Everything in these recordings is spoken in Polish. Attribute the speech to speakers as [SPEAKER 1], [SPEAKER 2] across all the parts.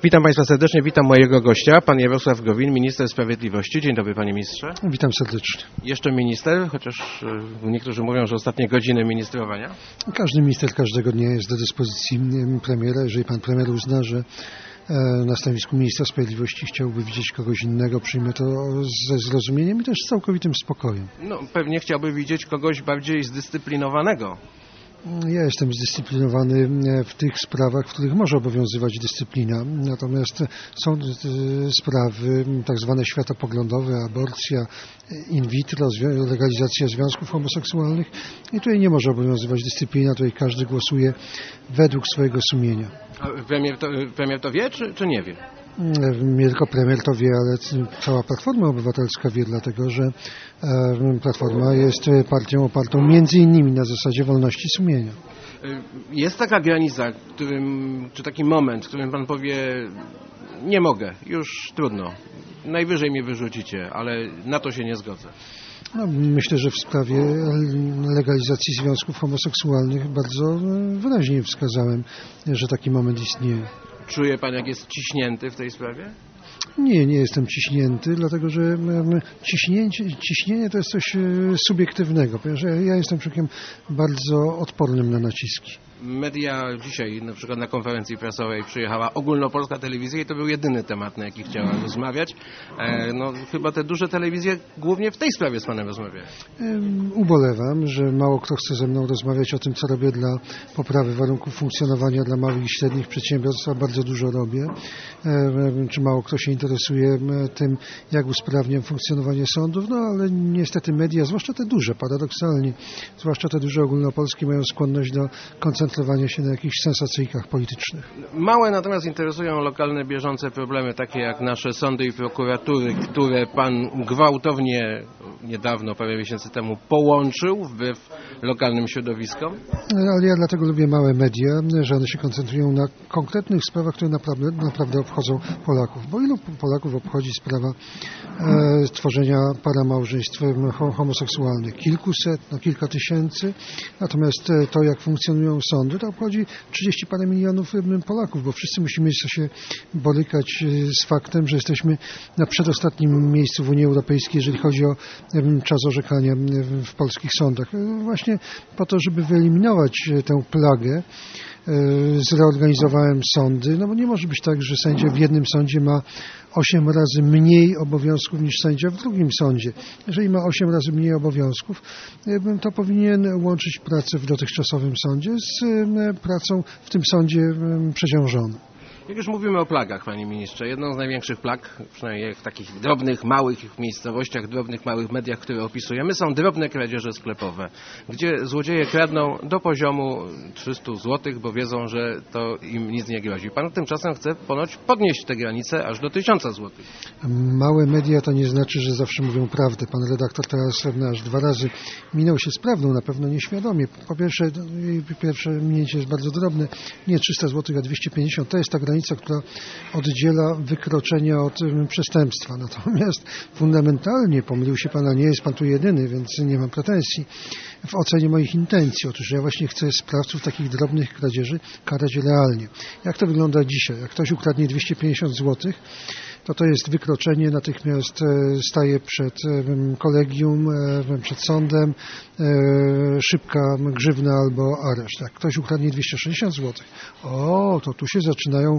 [SPEAKER 1] Witam Państwa serdecznie, witam mojego gościa, pan Jarosław Gowin, minister sprawiedliwości. Dzień dobry, panie ministrze.
[SPEAKER 2] Witam serdecznie.
[SPEAKER 1] Jeszcze minister, chociaż niektórzy mówią, że ostatnie godziny ministrowania.
[SPEAKER 2] Każdy minister każdego dnia jest do dyspozycji premiera. Jeżeli pan premier uzna, że na stanowisku ministra sprawiedliwości chciałby widzieć kogoś innego, przyjmę to ze zrozumieniem i też z całkowitym spokojem.
[SPEAKER 1] No, pewnie chciałby widzieć kogoś bardziej zdyscyplinowanego.
[SPEAKER 2] Ja jestem zdyscyplinowany w tych sprawach, w których może obowiązywać dyscyplina. Natomiast są sprawy tak zwane światopoglądowe, aborcja, in vitro, legalizacja związków homoseksualnych i tutaj nie może obowiązywać dyscyplina, tutaj każdy głosuje według swojego sumienia.
[SPEAKER 1] A premier to wie, czy nie wie?
[SPEAKER 2] Nie tylko premier to wie, ale cała Platforma Obywatelska wie, dlatego że Platforma jest partią opartą między innymi na zasadzie wolności sumienia.
[SPEAKER 1] Jest taka granica, czy taki moment, w którym pan powie, nie mogę, już trudno, najwyżej mnie wyrzucicie, ale na to się nie zgodzę.
[SPEAKER 2] No, myślę, że w sprawie legalizacji związków homoseksualnych bardzo wyraźnie wskazałem, że taki moment istnieje.
[SPEAKER 1] Czuje pan, jak jest ciśnięty w tej sprawie?
[SPEAKER 2] Nie jestem ciśnięty, dlatego że ciśnienie to jest coś subiektywnego, ponieważ ja jestem człowiekiem bardzo odpornym na naciski.
[SPEAKER 1] Media dzisiaj, na przykład na konferencji prasowej przyjechała ogólnopolska telewizja i to był jedyny temat, na jaki chciała rozmawiać. No, chyba te duże telewizje głównie w tej sprawie z panem rozmawiają.
[SPEAKER 2] Ubolewam, że mało kto chce ze mną rozmawiać o tym, co robię dla poprawy warunków funkcjonowania dla małych i średnich przedsiębiorstw, a bardzo dużo robię. Czy mało kto się interesuje tym, jak usprawniam funkcjonowanie sądów, no ale niestety media, zwłaszcza te duże, paradoksalnie, zwłaszcza te duże ogólnopolskie mają skłonność do koncentrowania się na jakichś sensacyjkach politycznych.
[SPEAKER 1] Małe natomiast interesują lokalne, bieżące problemy, takie jak nasze sądy i prokuratury, które pan gwałtownie niedawno, parę miesięcy temu, połączył wbrew lokalnym środowiskom.
[SPEAKER 2] Ale ja dlatego lubię małe media, że one się koncentrują na konkretnych sprawach, które naprawdę obchodzą Polaków. Bo ilu Polaków obchodzi sprawa tworzenia paramałżeństw homoseksualnych? Kilkuset, kilka tysięcy. Natomiast to, jak funkcjonują sądy, to obchodzi 30 parę milionów Polaków, bo wszyscy musimy się borykać z faktem, że jesteśmy na przedostatnim miejscu w Unii Europejskiej, jeżeli chodzi o czas orzekania w polskich sądach. Właśnie po to, żeby wyeliminować tę plagę, zreorganizowałem sądy, no bo nie może być tak, że sędzia w jednym sądzie ma 8 razy mniej obowiązków niż sędzia w drugim sądzie. Jeżeli ma 8 razy mniej obowiązków, to powinien łączyć pracę w dotychczasowym sądzie z pracą w tym sądzie przeciążonym.
[SPEAKER 1] Jak już mówimy o plagach, panie ministrze, jedną z największych plag, przynajmniej w takich drobnych, małych miejscowościach, drobnych, małych mediach, które opisujemy, są drobne kradzieże sklepowe, gdzie złodzieje kradną do poziomu 300 zł, bo wiedzą, że to im nic nie grozi. Pan tymczasem chce ponoć podnieść tę granicę aż do 1000 zł.
[SPEAKER 2] Małe media to nie znaczy, że zawsze mówią prawdę. Pan redaktor teraz aż 2 razy minął się z prawdą, na pewno nieświadomie. Po pierwsze minięcie jest bardzo drobne, nie 300 zł, a 250. To jest ta granica, która oddziela wykroczenia od przestępstwa. Natomiast fundamentalnie pomylił się pan, a nie jest pan tu jedyny, więc nie mam pretensji w ocenie moich intencji. Otóż ja właśnie chcę sprawców takich drobnych kradzieży karać realnie. Jak to wygląda dzisiaj? Jak ktoś ukradnie 250 zł, to jest wykroczenie, natychmiast staje przed kolegium, przed sądem, szybka grzywna albo areszt. Jak ktoś ukradnie 260 zł, to tu się zaczynają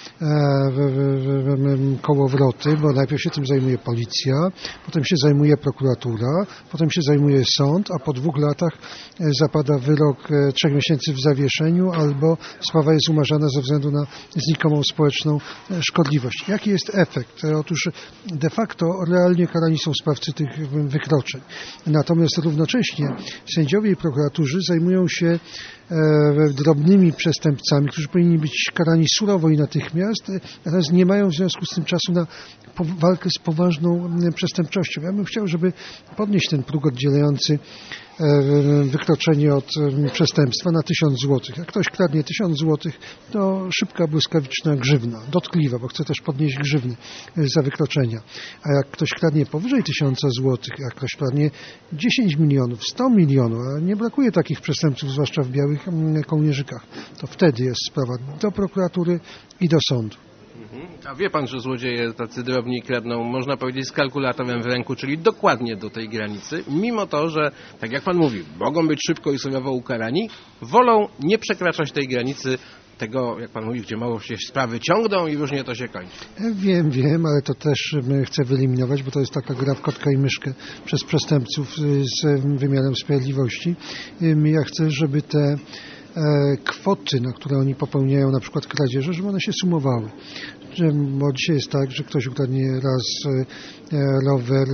[SPEAKER 2] kołowroty, bo najpierw się tym zajmuje policja, potem się zajmuje prokuratura, potem się zajmuje sąd, a po 2 latach zapada wyrok 3 miesięcy w zawieszeniu albo sprawa jest umarzana ze względu na znikomą społeczną szkodliwość. Jaki jest efekt? Otóż de facto realnie karani są sprawcy tych wykroczeń. Natomiast równocześnie sędziowie i prokuratorzy zajmują się drobnymi przestępcami, którzy powinni być karani surowo i natychmiast, natomiast nie mają w związku z tym czasu na walkę z poważną przestępczością. Ja bym chciał, żeby podnieść ten próg oddzielający wykroczenie od przestępstwa na 1000 zł. Jak ktoś kradnie 1000 zł, to szybka, błyskawiczna grzywna, dotkliwa, bo chce też podnieść grzywny za wykroczenia. A jak ktoś kradnie powyżej 1000 zł, jak ktoś kradnie 10 milionów, 100 milionów, a nie brakuje takich przestępców, zwłaszcza w białych kołnierzykach, to wtedy jest sprawa do prokuratury i do sądu.
[SPEAKER 1] A wie pan, że złodzieje tacy drobni kradną, można powiedzieć, z kalkulatorem w ręku, czyli dokładnie do tej granicy, mimo to, że, tak jak pan mówi, mogą być szybko i surowo ukarani, wolą nie przekraczać tej granicy, tego, jak pan mówi, gdzie mogą się sprawy ciągną i różnie to się kończy.
[SPEAKER 2] Wiem, ale to też chcę wyeliminować, bo to jest taka gra w kotka i myszkę przez przestępców z wymiarem sprawiedliwości. Ja chcę, żeby te kwoty, na które oni popełniają na przykład kradzieże, żeby one się sumowały. Bo dzisiaj jest tak, że ktoś ukradnie raz rower,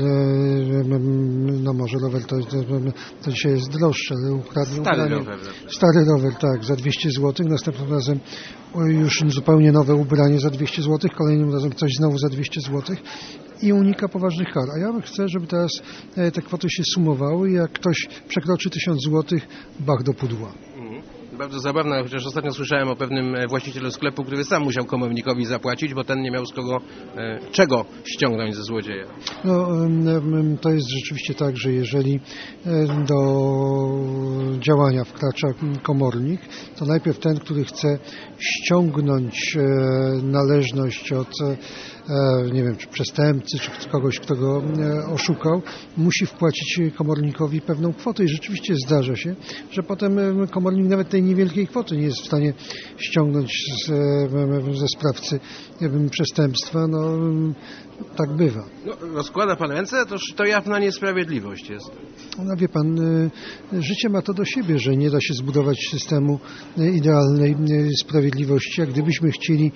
[SPEAKER 2] no może rower to dzisiaj jest droższy, ale ukradnie stary rower, tak, za 200 zł, następnym razem już zupełnie nowe ubranie za 200 zł, kolejnym razem coś znowu za 200 zł i unika poważnych kar. A ja chcę, żeby teraz te kwoty się sumowały i jak ktoś przekroczy 1000 zł, bach do pudła.
[SPEAKER 1] Bardzo zabawne, chociaż ostatnio słyszałem o pewnym właścicielu sklepu, który sam musiał komornikowi zapłacić, bo ten nie miał z kogo czego ściągnąć ze złodzieja.
[SPEAKER 2] No, to jest rzeczywiście tak, że jeżeli do działania wkracza komornik, to najpierw ten, który chce ściągnąć należność od nie wiem, czy przestępcy, czy kogoś, kto go oszukał, musi wpłacić komornikowi pewną kwotę i rzeczywiście zdarza się, że potem komornik nawet tej niewielkiej kwoty nie jest w stanie ściągnąć ze sprawcy przestępstwa. No, tak bywa.
[SPEAKER 1] No, rozkłada pan ręce, to jawna niesprawiedliwość jest.
[SPEAKER 2] No wie pan, życie ma to do siebie, że nie da się zbudować systemu idealnej sprawiedliwości. Jak gdybyśmy chcieli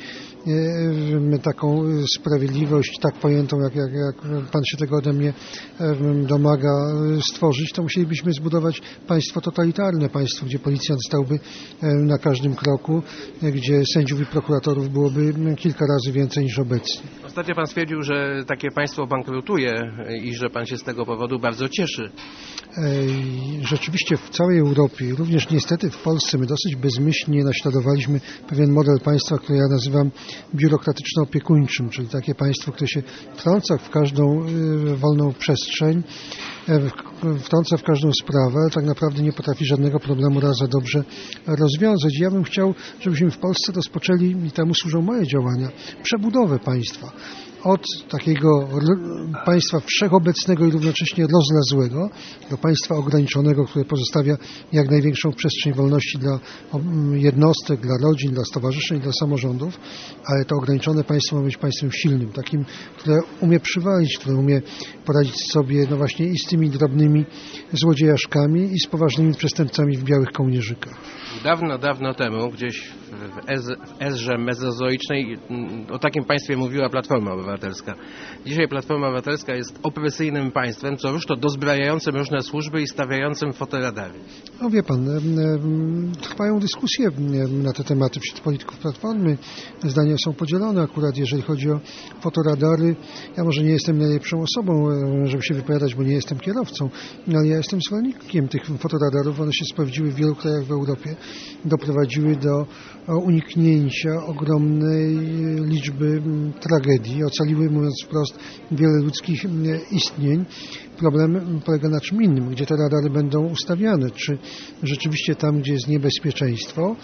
[SPEAKER 2] taką sprawiedliwość tak pojętą, jak pan się tego ode mnie domaga stworzyć, to musielibyśmy zbudować państwo totalitarne, państwo, gdzie policjant stałby na każdym kroku, gdzie sędziów i prokuratorów byłoby kilka razy więcej niż obecnie.
[SPEAKER 1] Ostatnio pan stwierdził, że takie państwo bankrutuje i że pan się z tego powodu bardzo cieszy.
[SPEAKER 2] Rzeczywiście w całej Europie, również niestety w Polsce, my dosyć bezmyślnie naśladowaliśmy pewien model państwa, który ja nazywam biurokratyczno-opiekuńczym, czyli takie państwo, które się wtrąca w każdą wolną przestrzeń, wtrąca w każdą sprawę, ale tak naprawdę nie potrafi żadnego problemu raz za dobrze rozwiązać. Ja bym chciał, żebyśmy w Polsce rozpoczęli, i temu służą moje działania, przebudowę państwa. Od takiego państwa wszechobecnego i równocześnie rozlazłego do państwa ograniczonego, które pozostawia jak największą przestrzeń wolności dla jednostek, dla rodzin, dla stowarzyszeń, dla samorządów, ale to ograniczone państwo ma być państwem silnym, takim, które umie przywalić, które umie poradzić sobie no właśnie i z tymi drobnymi złodziejaszkami i z poważnymi przestępcami w białych kołnierzykach.
[SPEAKER 1] Dawno temu, gdzieś w erze mezozoicznej, o takim państwie mówiła Platforma Obywatelska. Dzisiaj Platforma Obywatelska jest opresyjnym państwem, co już to dozbrajającym różne służby i stawiającym fotoradary.
[SPEAKER 2] No wie pan, trwają dyskusje na te tematy wśród polityków Platformy. Zdania są podzielone akurat, jeżeli chodzi o fotoradary. Ja może nie jestem najlepszą osobą, żeby się wypowiadać, bo nie jestem kierowcą, ale ja jestem zwolennikiem tych fotoradarów. One się sprawdziły w wielu krajach w Europie, doprowadziły do uniknięcia ogromnej liczby tragedii, ocaliły, mówiąc wprost, wiele ludzkich istnień. Problem polega na czym innym, gdzie te radary będą ustawiane, czy rzeczywiście tam, gdzie jest niebezpieczeństwo,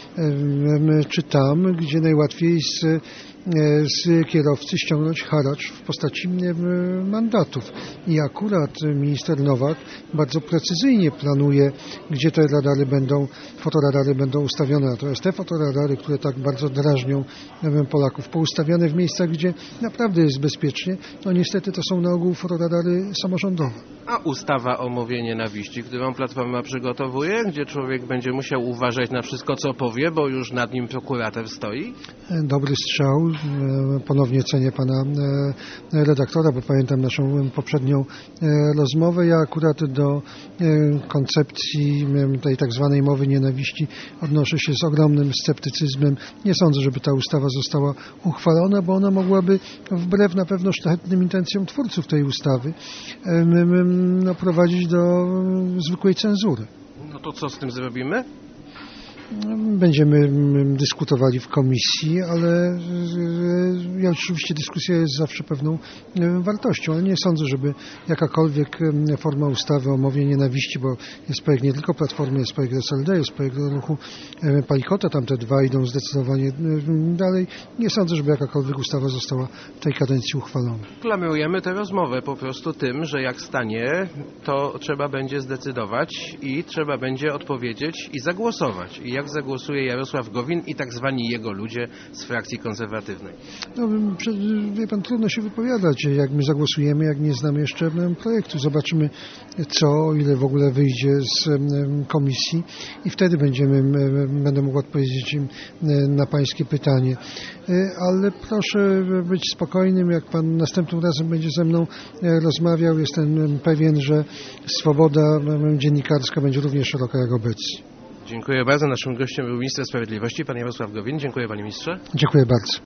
[SPEAKER 2] czy tam, gdzie najłatwiej z kierowcy ściągnąć haracz w postaci mandatów. I akurat minister Nowak bardzo precyzyjnie planuje, gdzie te fotoradary będą ustawione. Natomiast te fotoradary, które tak bardzo drażnią Polaków, poustawiane w miejscach, gdzie naprawdę jest bezpiecznie, no niestety to są na ogół fotoradary samorządowe.
[SPEAKER 1] A ustawa o mowie nienawiści, którą Platforma przygotowuje, gdzie człowiek będzie musiał uważać na wszystko, co powie, bo już nad nim prokurator stoi? Dobry
[SPEAKER 2] strzał. Ponownie cenię pana redaktora, bo pamiętam naszą poprzednią rozmowę. Ja akurat do koncepcji tej tak zwanej mowy nienawiści odnoszę się z ogromnym sceptycyzmem. Nie sądzę, żeby ta ustawa została uchwalona, bo ona mogłaby wbrew na pewno szlachetnym intencjom twórców tej ustawy prowadzić do zwykłej cenzury.
[SPEAKER 1] No to co z tym zrobimy?
[SPEAKER 2] Będziemy dyskutowali w komisji, ale i oczywiście dyskusja jest zawsze pewną wartością, ale nie sądzę, żeby jakakolwiek forma ustawy o mowie nienawiści, bo jest projekt nie tylko Platformy, jest projekt SLD, jest projekt ruchu Palikota, tam te dwa idą zdecydowanie dalej. Nie sądzę, żeby jakakolwiek ustawa została w tej kadencji uchwalona.
[SPEAKER 1] Klamrujemy tę rozmowę po prostu tym, że jak stanie, to trzeba będzie zdecydować i trzeba będzie odpowiedzieć i zagłosować. I jak zagłosuje Jarosław Gowin i tak zwani jego ludzie z frakcji konserwatywnej?
[SPEAKER 2] No, wie pan, trudno się wypowiadać, jak my zagłosujemy, jak nie znamy jeszcze projektu. Zobaczymy co, o ile w ogóle wyjdzie z komisji i wtedy będę mógł odpowiedzieć im na pańskie pytanie. Ale proszę być spokojnym, jak pan następnym razem będzie ze mną rozmawiał, jestem pewien, że swoboda dziennikarska będzie równie szeroka jak obecnie.
[SPEAKER 1] Dziękuję bardzo. Naszym gościem był minister sprawiedliwości, pan Jarosław Gowin. Dziękuję, panie ministrze.
[SPEAKER 2] Dziękuję bardzo.